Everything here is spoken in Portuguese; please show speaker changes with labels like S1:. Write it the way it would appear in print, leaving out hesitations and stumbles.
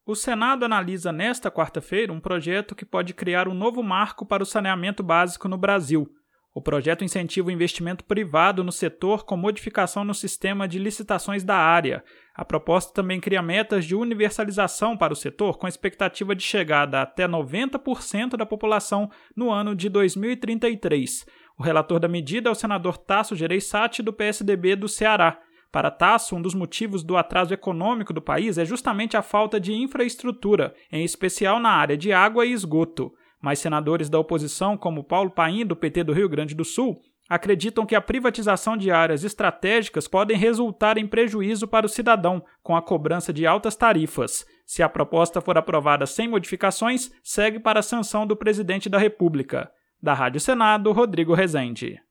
S1: O Senado analisa nesta quarta-feira um projeto que pode criar um novo marco para o saneamento básico no Brasil. O projeto incentiva o investimento privado no setor com modificação no sistema de licitações da área. A proposta também cria metas de universalização para o setor, com a expectativa de chegada a até 90% da população no ano de 2033. O relator da medida é o senador Tasso Gereissati, do PSDB do Ceará. Para Tasso, um dos motivos do atraso econômico do país é justamente a falta de infraestrutura, em especial na área de água e esgoto. Mas senadores da oposição, como Paulo Paim, do PT do Rio Grande do Sul, acreditam que a privatização de áreas estratégicas podem resultar em prejuízo para o cidadão, com a cobrança de altas tarifas. Se a proposta for aprovada sem modificações, segue para a sanção do presidente da República. Da Rádio Senado, Rodrigo Rezende.